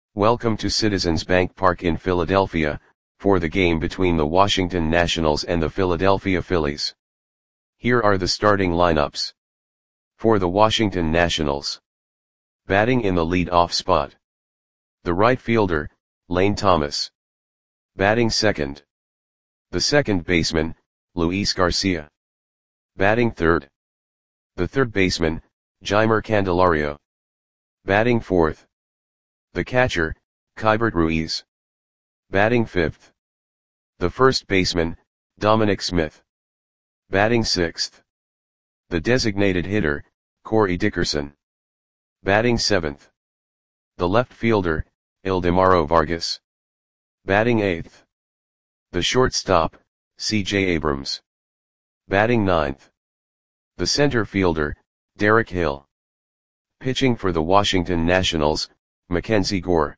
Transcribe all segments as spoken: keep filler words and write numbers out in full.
Welcome to Citizens Bank Park in Philadelphia, for the game between the Washington Nationals and the Philadelphia Phillies. Here are the starting lineups. For the Washington Nationals. Batting in the lead-off spot. The right fielder, Lane Thomas. Batting second. The second baseman, Luis Garcia. Batting third. The third baseman, Jeimer Candelario. Batting fourth. The catcher, Keibert Ruiz. Batting fifth. The first baseman, Dominic Smith. Batting sixth. The designated hitter, Corey Dickerson. Batting seventh. The left fielder, Ildemaro Vargas. Batting eighth. The shortstop, C J Abrams. Batting ninth. The center fielder, Derek Hill. Pitching for the Washington Nationals, Mackenzie Gore.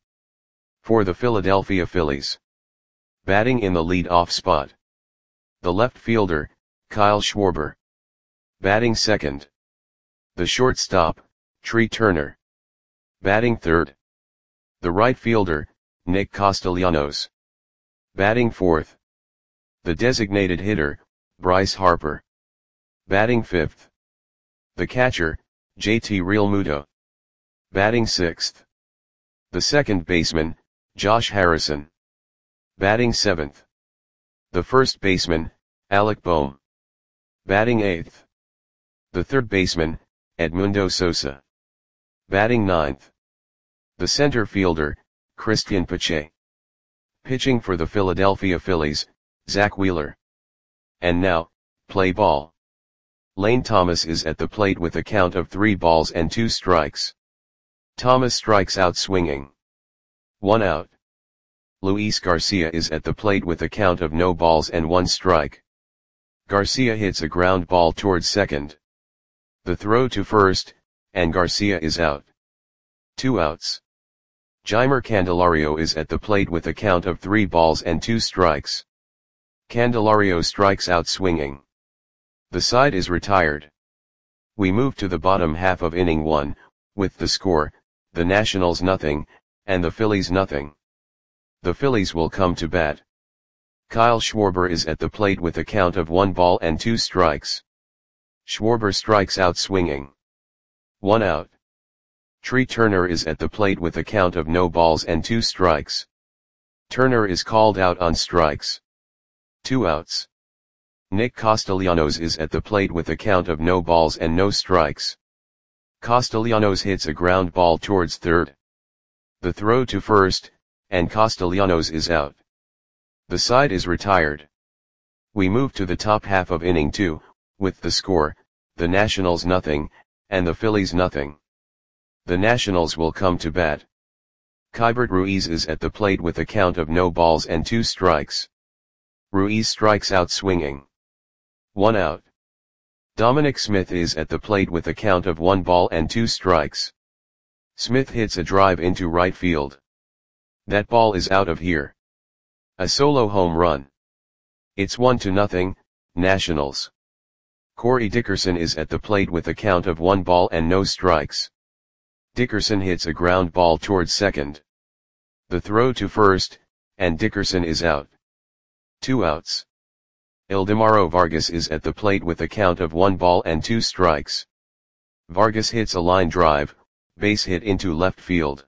For the Philadelphia Phillies. Batting in the lead-off spot. The left fielder, Kyle Schwarber. Batting second. The shortstop, Tree Turner. Batting third. The right fielder, Nick Castellanos. Batting fourth. The designated hitter, Bryce Harper. Batting fifth. The catcher, J T Realmuto. Batting sixth. The second baseman, Josh Harrison. Batting seventh. The first baseman, Alec Bohm. Batting eighth. The third baseman, Edmundo Sosa. Batting ninth. The center fielder, Christian Pache. Pitching for the Philadelphia Phillies, Zach Wheeler. And now, play ball. Lane Thomas is at the plate with a count of three balls and two strikes. Thomas strikes out swinging. One out. Luis Garcia is at the plate with a count of no balls and one strike. Garcia hits a ground ball towards second. The throw to first, and Garcia is out. Two outs. Jeimer Candelario is at the plate with a count of three balls and two strikes. Candelario strikes out swinging. The side is retired. We move to the bottom half of inning one, with the score, the Nationals nothing, and the Phillies nothing. The Phillies will come to bat. Kyle Schwarber is at the plate with a count of one ball and two strikes. Schwarber strikes out swinging. One out. Tree Turner is at the plate with a count of no balls and two strikes. Turner is called out on strikes. Two outs. Nick Castellanos is at the plate with a count of no balls and no strikes. Castellanos hits a ground ball towards third. The throw to first, and Castellanos is out. The side is retired. We move to the top half of inning two, with the score, the Nationals nothing, and the Phillies nothing. The Nationals will come to bat. Keibert Ruiz is at the plate with a count of no balls and two strikes. Ruiz strikes out swinging. One out. Dominic Smith is at the plate with a count of one ball and two strikes. Smith hits a drive into right field. That ball is out of here. A solo home run. It's one to nothing, Nationals. Corey Dickerson is at the plate with a count of one ball and no strikes. Dickerson hits a ground ball towards second. The throw to first, and Dickerson is out. Two outs. Ildemaro Vargas is at the plate with a count of one ball and two strikes. Vargas hits a line drive, base hit into left field.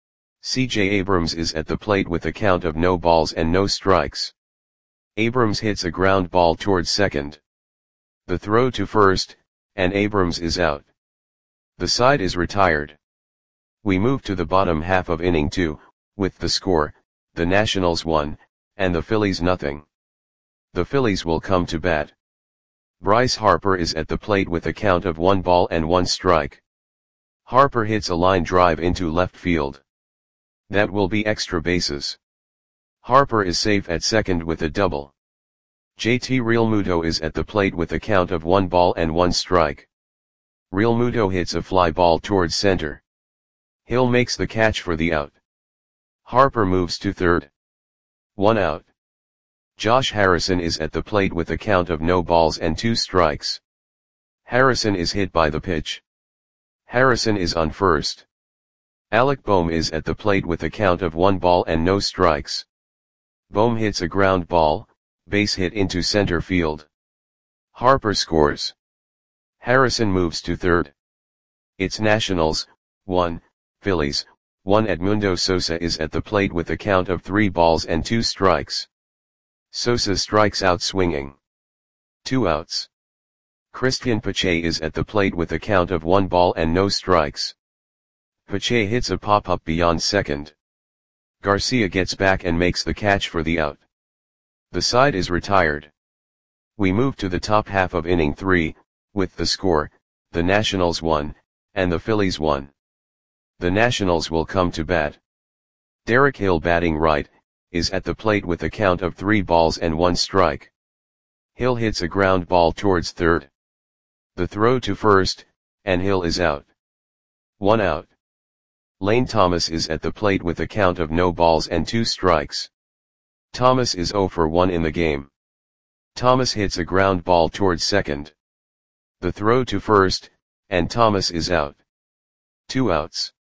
C J Abrams is at the plate with a count of no balls and no strikes. Abrams hits a ground ball towards second. The throw to first, and Abrams is out. The side is retired. We move to the bottom half of inning two, with the score, the Nationals one, and the Phillies nothing. The Phillies will come to bat. Bryce Harper is at the plate with a count of one ball and one strike. Harper hits a line drive into left field. That will be extra bases. Harper is safe at second with a double. J T Realmuto is at the plate with a count of one ball and one strike. Realmuto hits a fly ball towards center. Hill makes the catch for the out. Harper moves to third. One out. Josh Harrison is at the plate with a count of no balls and two strikes. Harrison is hit by the pitch. Harrison is on first. Alec Bohm is at the plate with a count of one ball and no strikes. Bohm hits a ground ball, base hit into center field. Harper scores. Harrison moves to third. It's Nationals, one, Phillies, one. Edmundo Sosa is at the plate with a count of three balls and two strikes. Sosa strikes out swinging. Two outs. Christian Pache is at the plate with a count of one ball and no strikes. Pache hits a pop-up beyond second. Garcia gets back and makes the catch for the out. The side is retired. We move to the top half of inning three, with the score, the Nationals won, and the Phillies won. The Nationals will come to bat. Derek Hill, batting right, is at the plate with a count of three balls and one strike. Hill hits a ground ball towards third. The throw to first, and Hill is out. One out. Lane Thomas is at the plate with a count of no balls and two strikes. Thomas is oh for one in the game. Thomas hits a ground ball towards second. The throw to first, and Thomas is out. Two outs.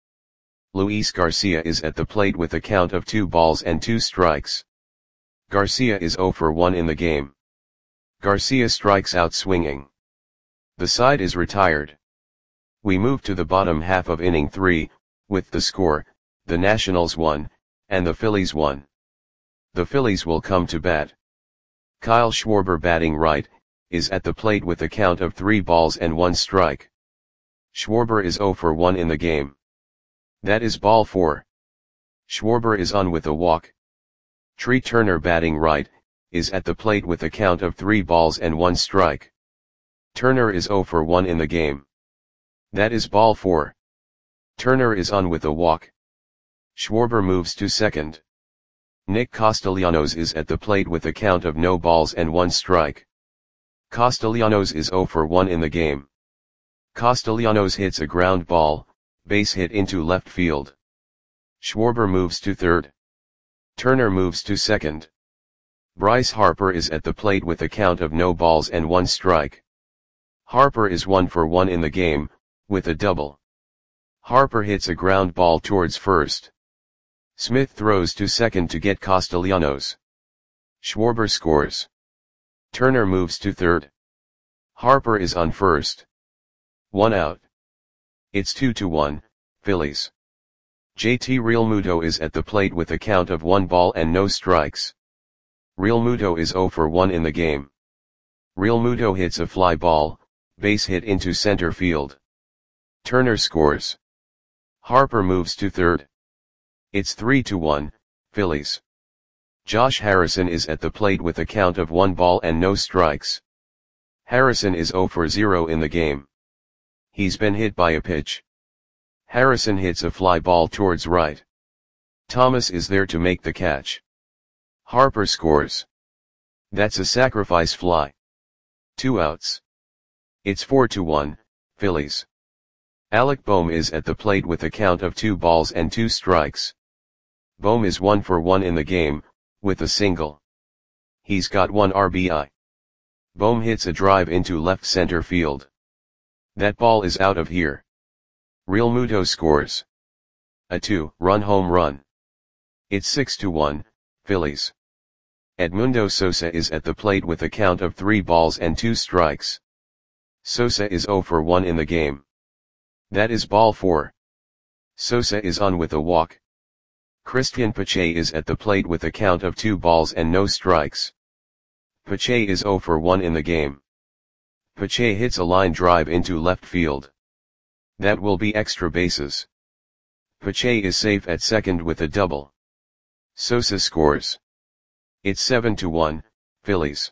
Luis Garcia is at the plate with a count of two balls and two strikes. Garcia is oh for one in the game. Garcia strikes out swinging. The side is retired. We move to the bottom half of inning three, with the score, the Nationals won, and the Phillies won. The Phillies will come to bat. Kyle Schwarber, batting right, is at the plate with a count of three balls and one strike. Schwarber is oh for one in the game. That is ball four. Schwarber is on with a walk. Tree Turner, batting right, is at the plate with a count of three balls and one strike. Turner is oh for one in the game. That is ball four. Turner is on with a walk. Schwarber moves to second. Nick Castellanos is at the plate with a count of no balls and one strike. Castellanos is oh for one in the game. Castellanos hits a ground ball, base hit into left field. Schwarber moves to third. Turner moves to second. Bryce Harper is at the plate with a count of no balls and one strike. Harper is one for one in the game, with a double. Harper hits a ground ball towards first. Smith throws to second to get Castellanos. Schwarber scores. Turner moves to third. Harper is on first. One out. It's two to one, Phillies. J T Realmuto is at the plate with a count of one ball and no strikes. Realmuto is oh for one in the game. Realmuto hits a fly ball, base hit into center field. Turner scores. Harper moves to third. It's three to one, Phillies. Josh Harrison is at the plate with a count of one ball and no strikes. Harrison is oh for zero in the game. He's been hit by a pitch. Harrison hits a fly ball towards right. Thomas is there to make the catch. Harper scores. That's a sacrifice fly. Two outs. It's four to one, Phillies. Alec Bohm is at the plate with a count of two balls and two strikes. Bohm is one for one in the game, with a single. He's got one R B I. Bohm hits a drive into left center field. That ball is out of here. Realmuto scores. A two-run home run. It's six to one, Phillies. Edmundo Sosa is at the plate with a count of three balls and two strikes. Sosa is oh for one in the game. That is ball four. Sosa is on with a walk. Christian Pache is at the plate with a count of two balls and no strikes. Pache is oh for one in the game. Pache hits a line drive into left field. That will be extra bases. Pache is safe at second with a double. Sosa scores. It's seven to one, Phillies.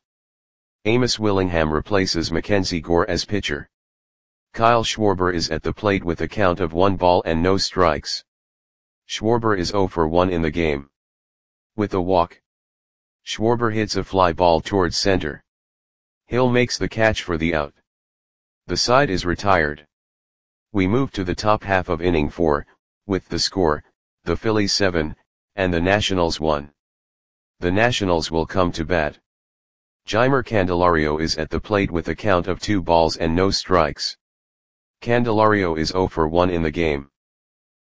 Amos Willingham replaces Mackenzie Gore as pitcher. Kyle Schwarber is at the plate with a count of one ball and no strikes. Schwarber is oh for one in the game. With a walk. Schwarber hits a fly ball towards center. Hill makes the catch for the out. The side is retired. We move to the top half of inning four, with the score, the Phillies seven, and the Nationals one. The Nationals will come to bat. Jeimer Candelario is at the plate with a count of two balls and no strikes. Candelario is oh for one in the game.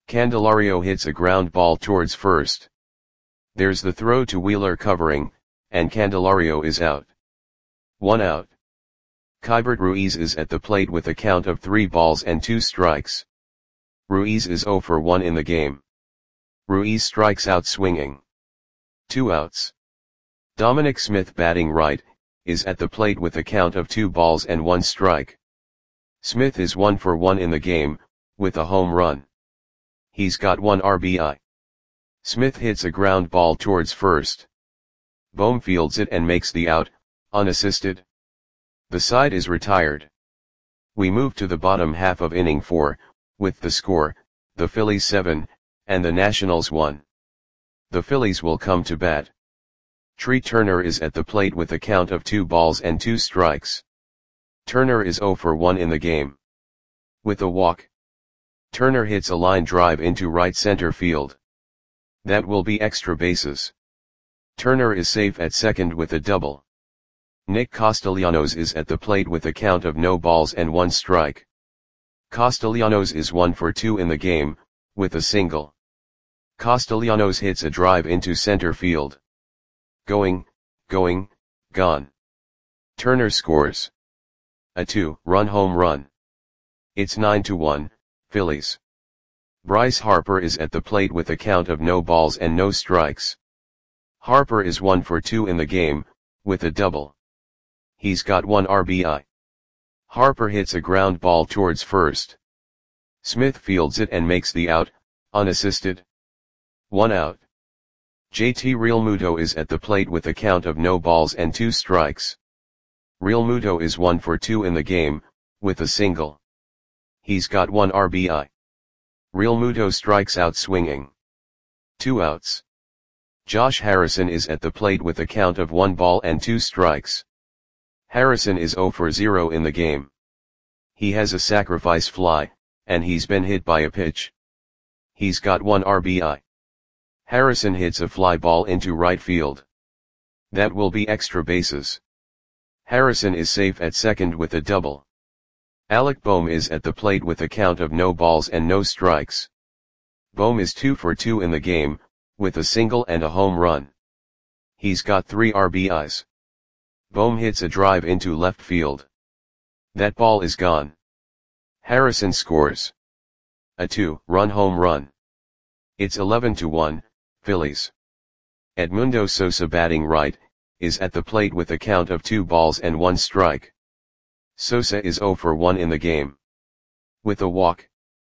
Candelario hits a ground ball towards first. There's the throw to Wheeler covering, and Candelario is out. One out. Keibert Ruiz is at the plate with a count of three balls and two strikes. Ruiz is zero for one in the game. Ruiz strikes out swinging. Two outs. Dominic Smith batting right, is at the plate with a count of two balls and one strike. Smith is one for one in the game, with a home run. He's got one R B I. Smith hits a ground ball towards first. Bohm fields it and makes the out, unassisted. The side is retired. We move to the bottom half of inning four, with the score, the Phillies seven, and the Nationals one. The Phillies will come to bat. Tree Turner is at the plate with a count of two balls and two strikes. Turner is zero for one in the game. With a walk, Turner hits a line drive into right center field. That will be extra bases. Turner is safe at second with a double. Nick Castellanos is at the plate with a count of no balls and one strike. Castellanos is one for two in the game, with a single. Castellanos hits a drive into center field. Going, going, gone. Turner scores a two-run home run. It's nine to one, Phillies. Bryce Harper is at the plate with a count of no balls and no strikes. Harper is one for two in the game, with a double. He's got one R B I. Harper hits a ground ball towards first. Smith fields it and makes the out, unassisted. One out. J T Realmuto is at the plate with a count of no balls and two strikes. Realmuto is one for two in the game, with a single. He's got one R B I. Realmuto strikes out swinging. Two outs. Josh Harrison is at the plate with a count of one ball and two strikes. Harrison is zero for zero in the game. He has a sacrifice fly, and he's been hit by a pitch. He's got one R B I. Harrison hits a fly ball into right field. That will be extra bases. Harrison is safe at second with a double. Alec Bohm is at the plate with a count of no balls and no strikes. Bohm is two for two in the game, with a single and a home run. He's got three R B Is. Bohm hits a drive into left field. That ball is gone. Harrison scores a two-run home run. It's eleven to one, Phillies. Edmundo Sosa batting right, is at the plate with a count of two balls and one strike. Sosa is zero for one in the game. With a walk,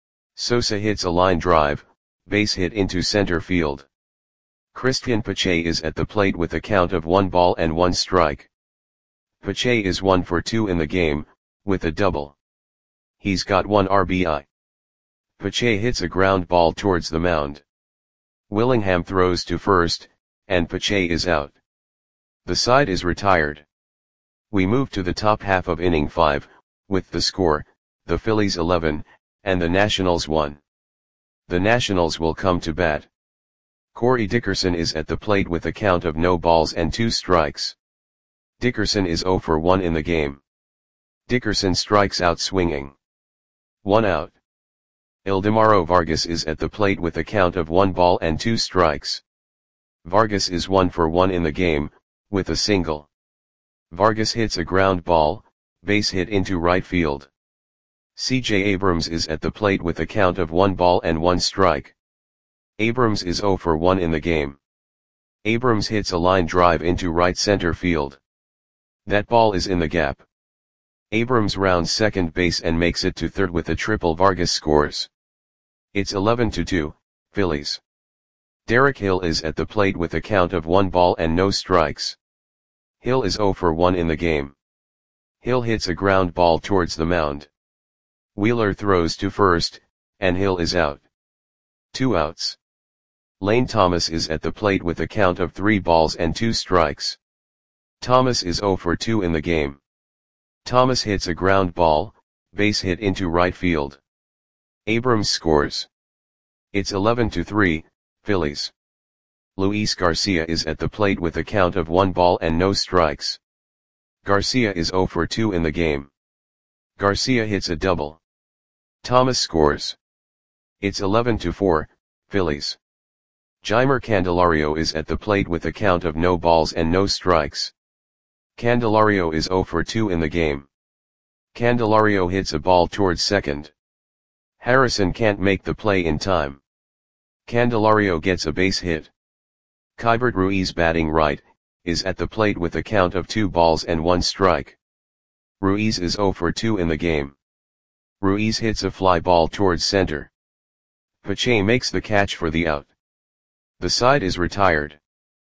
Sosa hits a line drive, base hit into center field. Christian Pache is at the plate with a count of one ball and one strike. Pache is one for two in the game, with a double. He's got one R B I. Pache hits a ground ball towards the mound. Willingham throws to first, and Pache is out. The side is retired. We move to the top half of inning five, with the score, the Phillies eleven, and the Nationals one. The Nationals will come to bat. Corey Dickerson is at the plate with a count of no balls and two strikes. Dickerson is zero for one in the game. Dickerson strikes out swinging. One out. Ildemaro Vargas is at the plate with a count of one ball and two strikes. Vargas is one for one in the game, with a single. Vargas hits a ground ball, base hit into right field. C J Abrams is at the plate with a count of one ball and one strike. Abrams is zero for one in the game. Abrams hits a line drive into right center field. That ball is in the gap. Abrams rounds second base and makes it to third with a triple. Vargas scores. It's eleven to two, Phillies. Derek Hill is at the plate with a count of one ball and no strikes. Hill is zero for one in the game. Hill hits a ground ball towards the mound. Wheeler throws to first, and Hill is out. Two outs. Lane Thomas is at the plate with a count of three balls and two strikes. Thomas is zero for two in the game. Thomas hits a ground ball, base hit into right field. Abrams scores. It's eleven to three, Phillies. Luis Garcia is at the plate with a count of one ball and no strikes. Garcia is zero for two in the game. Garcia hits a double. Thomas scores. It's eleven to four, Phillies. Jeimer Candelario is at the plate with a count of no balls and no strikes. Candelario is zero for two in the game. Candelario hits a ball towards second. Harrison can't make the play in time. Candelario gets a base hit. Keibert Ruiz, batting right, is at the plate with a count of two balls and one strike. Ruiz is zero for two in the game. Ruiz hits a fly ball towards center. Pache makes the catch for the out. The side is retired.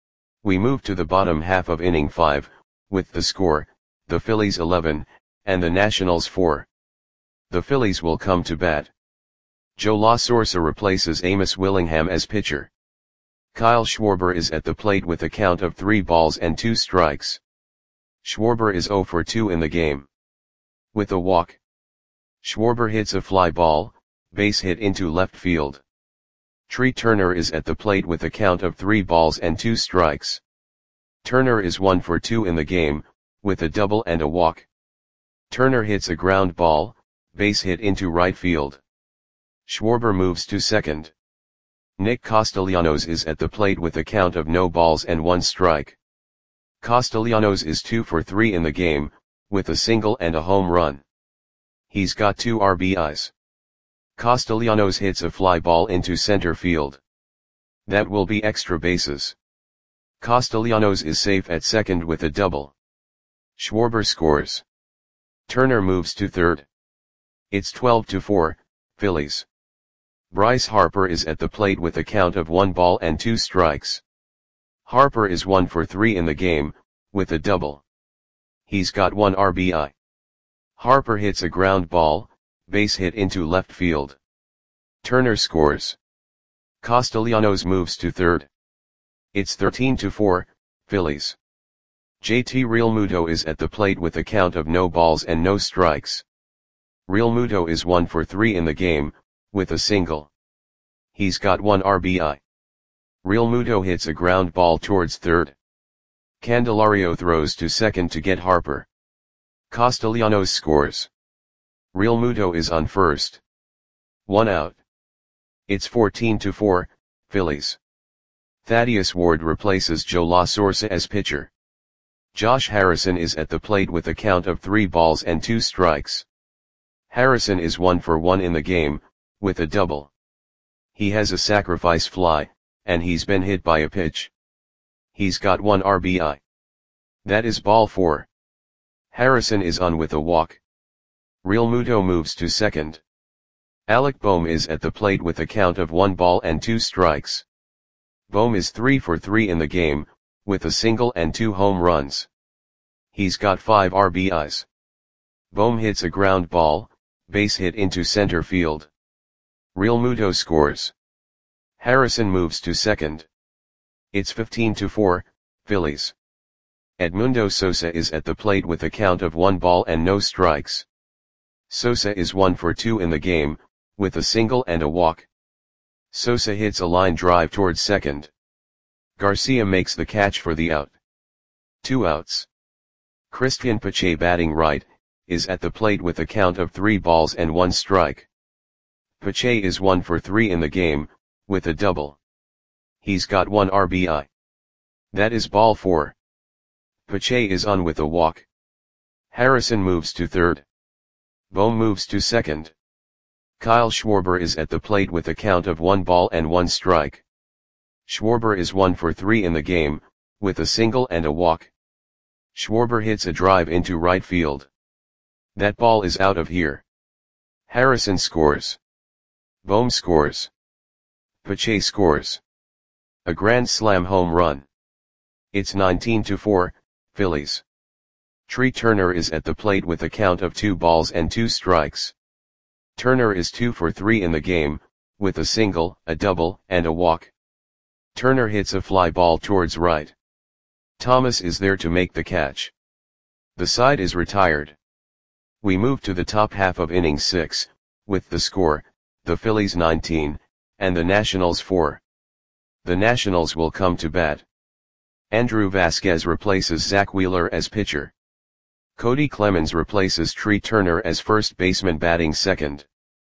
We move to the bottom half of inning five, with the score, the Phillies eleven, and the Nationals four. The Phillies will come to bat. Joe La Sorsa replaces Amos Willingham as pitcher. Kyle Schwarber is at the plate with a count of three balls and two strikes. Schwarber is zero for two in the game. With a walk. Schwarber hits a fly ball, base hit into left field. Tree Turner is at the plate with a count of three balls and two strikes. Turner is one for two in the game, with a double and a walk. Turner hits a ground ball, base hit into right field. Schwarber moves to second. Nick Castellanos is at the plate with a count of no balls and one strike. Castellanos is two for three in the game, with a single and a home run. He's got two R B Is. Castellanos hits a fly ball into center field. That will be extra bases. Castellanos is safe at second with a double. Schwarber scores. Turner moves to third. It's twelve to four, Phillies. Bryce Harper is at the plate with a count of one ball and two strikes. Harper is one for three in the game, with a double. He's got one R B I. Harper hits a ground ball, base hit into left field. Turner scores. Castellanos moves to third. It's thirteen to four, Phillies. J T Realmuto is at the plate with a count of no balls and no strikes. Realmuto is one for three in the game, with a single. He's got one R B I. Realmuto hits a ground ball towards third. Candelario throws to second to get Harper. Castellanos scores. Realmuto is on first. One out. It's fourteen to four, Phillies. Thaddeus Ward replaces Joe La Sorsa as pitcher. Josh Harrison is at the plate with a count of three balls and two strikes. Harrison is one for one in the game, with a double. He has a sacrifice fly, and he's been hit by a pitch. He's got one R B I. That is ball four. Harrison is on with a walk. Realmuto moves to second. Alec Bohm is at the plate with a count of one ball and two strikes. Bohm is three for three in the game, with a single and two home runs. He's got five R B Is. Bohm hits a ground ball, base hit into center field. Realmuto scores. Harrison moves to second. It's fifteen to four, Phillies. Edmundo Sosa is at the plate with a count of one ball and no strikes. Sosa is one for two in the game, with a single and a walk. Sosa hits a line drive towards second. Garcia makes the catch for the out. Two outs. Christian Pache, batting right, is at the plate with a count of three balls and one strike. Pache is one for three in the game, with a double. He's got one R B I. That is ball four. Pache is on with a walk. Harrison moves to third. Bohm moves to second. Kyle Schwarber is at the plate with a count of one ball and one strike. Schwarber is one for three in the game, with a single and a walk. Schwarber hits a drive into right field. That ball is out of here. Harrison scores. Bohm scores. Pache scores. A grand slam home run. It's nineteen to four, Phillies. Tree Turner is at the plate with a count of two balls and two strikes. Turner is two for three in the game, with a single, a double, and a walk. Turner hits a fly ball towards right. Thomas is there to make the catch. The side is retired. We move to the top half of inning six, with the score, the Phillies nineteen, and the Nationals four. The Nationals will come to bat. Andrew Vasquez replaces Zach Wheeler as pitcher. Cody Clemens replaces Tree Turner as first baseman, batting second.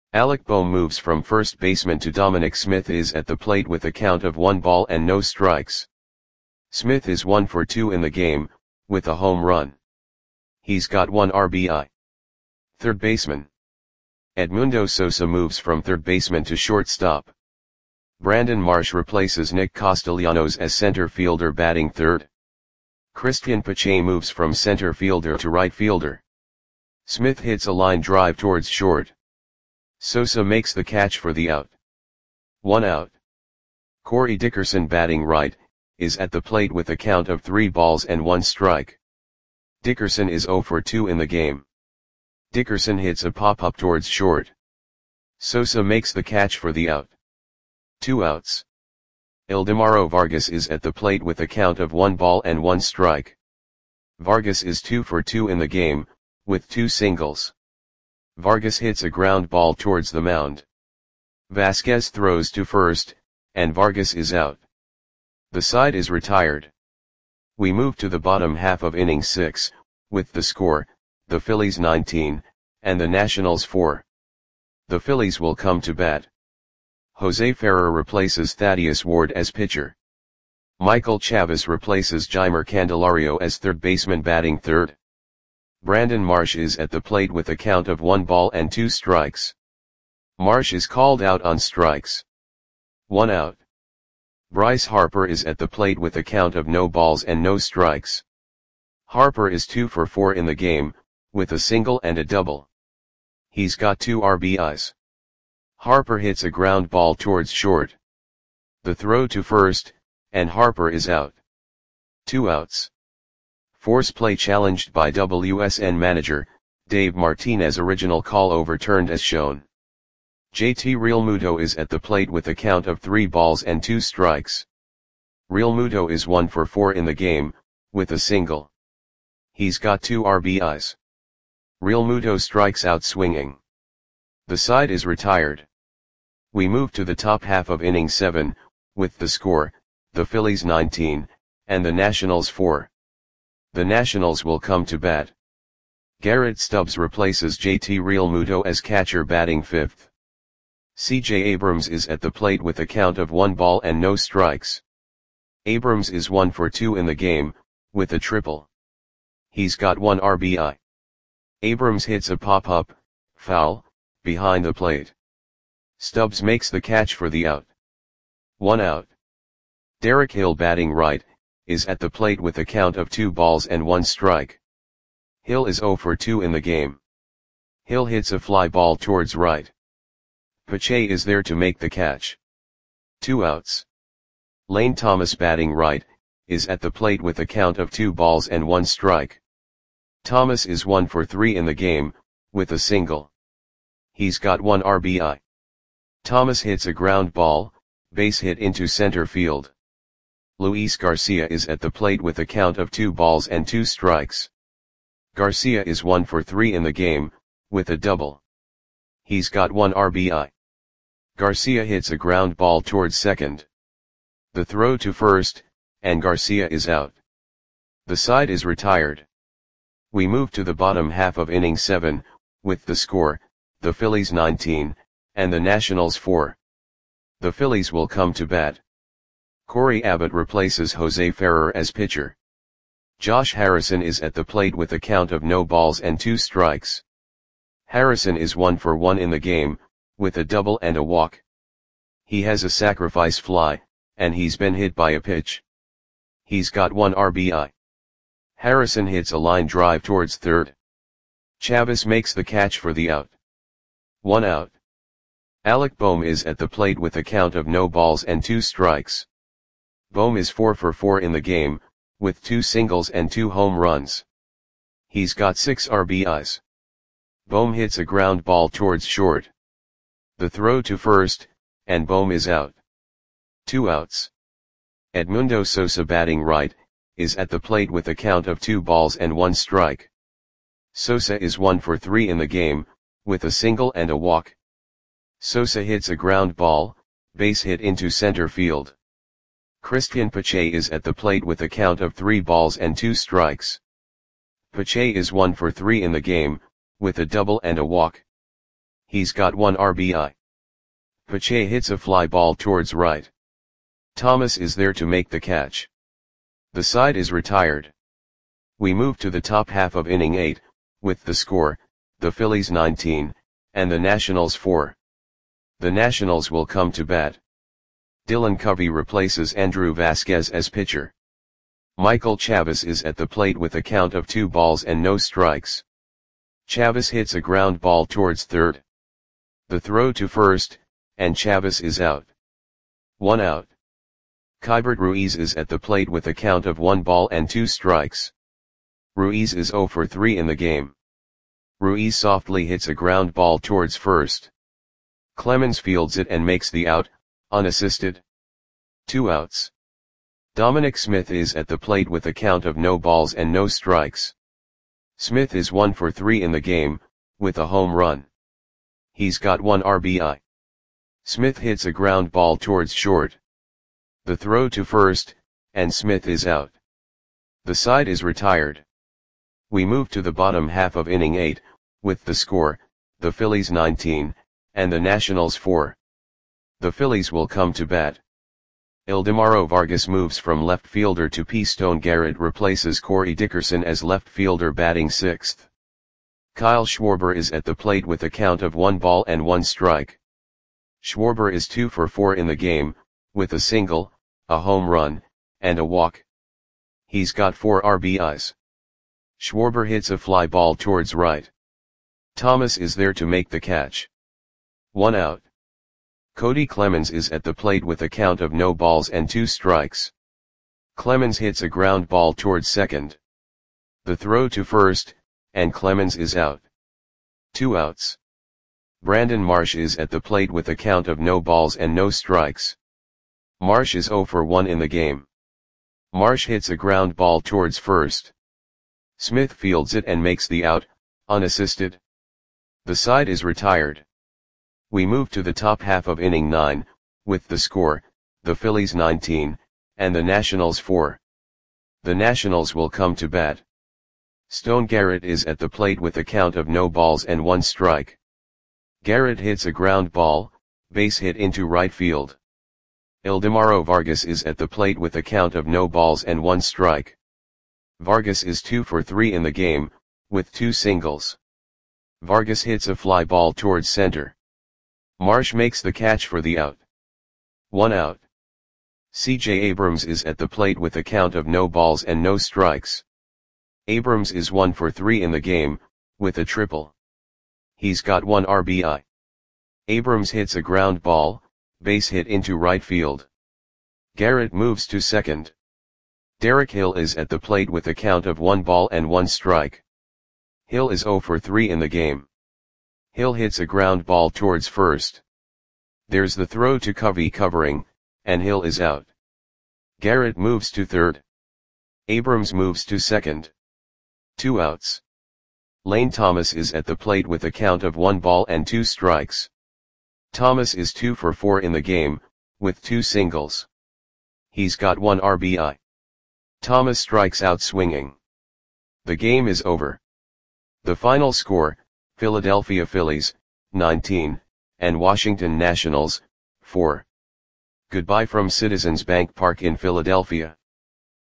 Alec Bohm moves from first baseman to Dominic Smith is at the plate with a count of one ball and no strikes. Smith is one for two in the game, with a home run. He's got one R B I. Third baseman. Edmundo Sosa moves from third baseman to shortstop. Brandon Marsh replaces Nick Castellanos as center fielder batting third. Christian Pache moves from center fielder to right fielder. Smith hits a line drive towards short. Sosa makes the catch for the out. One out. Corey Dickerson batting right, is at the plate with a count of three balls and one strike. Dickerson is zero for two in the game. Dickerson hits a pop-up towards short. Sosa makes the catch for the out. Two outs. Ildemaro Vargas is at the plate with a count of one ball and one strike. Vargas is two for two in the game, with two singles. Vargas hits a ground ball towards the mound. Vasquez throws to first, and Vargas is out. The side is retired. We move to the bottom half of inning six, with the score, the Phillies nineteen, and the Nationals four. The Phillies will come to bat. Jose Ferrer replaces Thaddeus Ward as pitcher. Michael Chavis replaces Jeimer Candelario as third baseman batting third. Brandon Marsh is at the plate with a count of one ball and two strikes. Marsh is called out on strikes. One out. Bryce Harper is at the plate with a count of no balls and no strikes. Harper is two for four in the game, with a single and a double. He's got two R B Is. Harper hits a ground ball towards short. The throw to first, and Harper is out. Two outs. Force play challenged by W S N manager, Dave Martinez. Original call overturned as shown. J T Realmuto is at the plate with a count of three balls and two strikes. Realmuto is one for four in the game, with a single. He's got two R B Is. Realmuto strikes out swinging. The side is retired. We move to the top half of inning seven, with the score, the Phillies nineteen, and the Nationals four. The Nationals will come to bat. Garrett Stubbs replaces J T Realmuto as catcher batting fifth. C J Abrams is at the plate with a count of one ball and no strikes. Abrams is one for two in the game, with a triple. He's got one R B I. Abrams hits a pop-up, foul, behind the plate. Stubbs makes the catch for the out. One out. Derek Hill batting right, is at the plate with a count of two balls and one strike. Hill is zero for two in the game. Hill hits a fly ball towards right. Pache is there to make the catch. Two outs. Lane Thomas batting right, is at the plate with a count of two balls and one strike. Thomas is one for three in the game, with a single. He's got one R B I. Thomas hits a ground ball, base hit into center field. Luis Garcia is at the plate with a count of two balls and two strikes. Garcia is one for three in the game, with a double. He's got one R B I. Garcia hits a ground ball towards second. The throw to first, and Garcia is out. The side is retired. We move to the bottom half of inning seven, with the score, the Phillies nineteen, and the Nationals four. The Phillies will come to bat. Corey Abbott replaces Jose Ferrer as pitcher. Josh Harrison is at the plate with a count of no balls and two strikes. Harrison is one for one in the game, with a double and a walk. He has a sacrifice fly, and he's been hit by a pitch. He's got one R B I. Harrison hits a line drive towards third. Chavis makes the catch for the out. One out. Alec Bohm is at the plate with a count of no balls and two strikes. Bohm is four for four in the game, with two singles and two home runs. He's got six R B Is. Bohm hits a ground ball towards short. The throw to first, and Bohm is out. Two outs. Edmundo Sosa batting right, is at the plate with a count of two balls and one strike. Sosa is one for three in the game, with a single and a walk. Sosa hits a ground ball, base hit into center field. Christian Pache is at the plate with a count of three balls and two strikes. Pache is one for three in the game, with a double and a walk. He's got one R B I. Pache hits a fly ball towards right. Thomas is there to make the catch. The side is retired. We move to the top half of inning eight, with the score, the Phillies nineteen, and the Nationals four. The Nationals will come to bat. Dylan Covey replaces Andrew Vasquez as pitcher. Michael Chavis is at the plate with a count of two balls and no strikes. Chavis hits a ground ball towards third. The throw to first, and Chavis is out. One out. Keibert Ruiz is at the plate with a count of one ball and two strikes. Ruiz is zero for three in the game. Ruiz softly hits a ground ball towards first. Clemens fields it and makes the out, unassisted. Two outs. Dominic Smith is at the plate with a count of no balls and no strikes. Smith is one for three in the game, with a home run. He's got one R B I. Smith hits a ground ball towards short. The throw to first, and Smith is out. The side is retired. We move to the bottom half of inning eight, with the score, the Phillies nineteen, and the Nationals four. The Phillies will come to bat. Ildemaro Vargas moves from left fielder to P. Stone Garrett replaces Corey Dickerson as left fielder batting sixth. Kyle Schwarber is at the plate with a count of one ball and one strike. Schwarber is two for four in the game, with a single, a home run, and a walk. He's got four R B Is. Schwarber hits a fly ball towards right. Thomas is there to make the catch. One out. Cody Clemens is at the plate with a count of no balls and two strikes. Clemens hits a ground ball towards second. The throw to first, and Clemens is out. Two outs. Brandon Marsh is at the plate with a count of no balls and no strikes. Marsh is zero for one in the game. Marsh hits a ground ball towards first. Smith fields it and makes the out, unassisted. The side is retired. We move to the top half of inning nine, with the score, the Phillies nineteen, and the Nationals four. The Nationals will come to bat. Stone Garrett is at the plate with a count of no balls and one strike. Garrett hits a ground ball, base hit into right field. Ildemaro Vargas is at the plate with a count of no balls and one strike. Vargas is two for three in the game, with two singles. Vargas hits a fly ball towards center. Marsh makes the catch for the out. One out. C J Abrams is at the plate with a count of no balls and no strikes. Abrams is one for three in the game, with a triple. He's got one R B I. Abrams hits a ground ball, base hit into right field. Garrett moves to second. Derek Hill is at the plate with a count of one ball and one strike. Hill is zero for three in the game. Hill hits a ground ball towards first. There's the throw to Covey covering, and Hill is out. Garrett moves to third. Abrams moves to second. Two outs. Lane Thomas is at the plate with a count of one ball and two strikes. Thomas is two for four in the game, with two singles. He's got one R B I. Thomas strikes out swinging. The game is over. The final score, Philadelphia Phillies, nineteen, and Washington Nationals, four. Goodbye from Citizens Bank Park in Philadelphia.